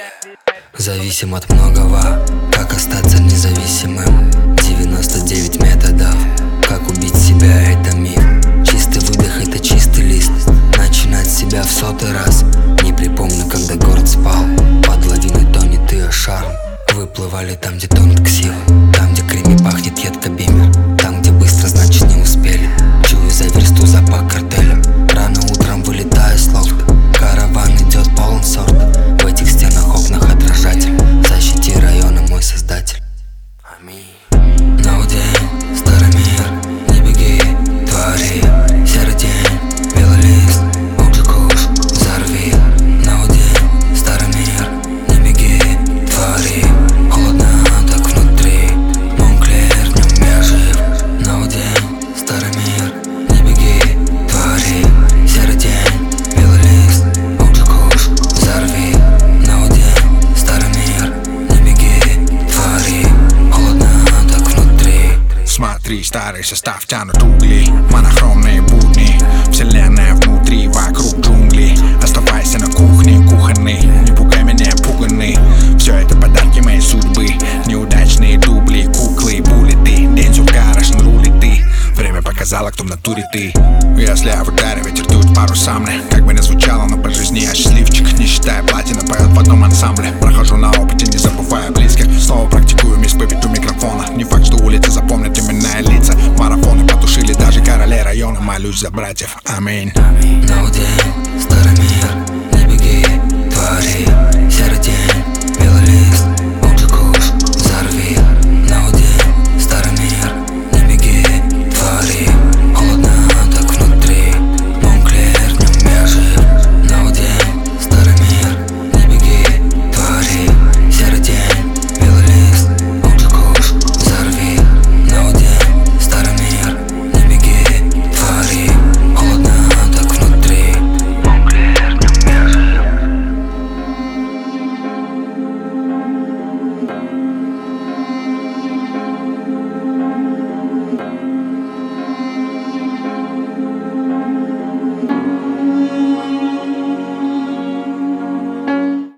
Зависим от многого, как остаться независимым. 99 методов, как убить себя, это миф. Чистый выдох, это чистый лист. Начинать себя в 100-й раз. Не припомню, когда город спал. Под лавиной тонет ее шарм. Выплывали там, где тонут ксивы. Там, где креми пахнет едко бимер. Там, где быстро, значит не успели. Чую за версту запах картеля. Рано утром вылетаю с лофта. Караван идет полон сорта. В этих стенах, окнах отражатель. В защите района мой создатель. Аминь. Новый день, старый мир, не беги, твори. Серый день, белый лист, лучше куш, взорви. Новый день, старый мир, не беги, твори. Холодно так внутри, Монклер, днем я жив. Новый день, старый мир, не беги, твори. Серый день, белый лист, лучше куш, взорви. Новый день, старый мир, не беги, твори. Холодно так внутри. Смотри, старый состав тянут угли. Монохромные будни, вселенная внутри, вокруг джунгли. Оставайся на кухне, кухонный. Не пугай меня, пуганный. Все это подарки моей судьбы. Неудачные дубли, куклы, буллеты. День сурка, Russian рулит ты. Время показало, кто в натуре ты. Если в ударе ветер дует пару самны. Как бы ни звучало, но по жизни я счастливчик. Не считая платина, поет в одном ансамбле. Прохожу на опыте, не забывая близких. Снова практикую исповедь у микрофона. Не факт, что улицы запомнят именные лица. Марафоны потушили даже королей района. Молюсь за братьев, аминь. Новый день,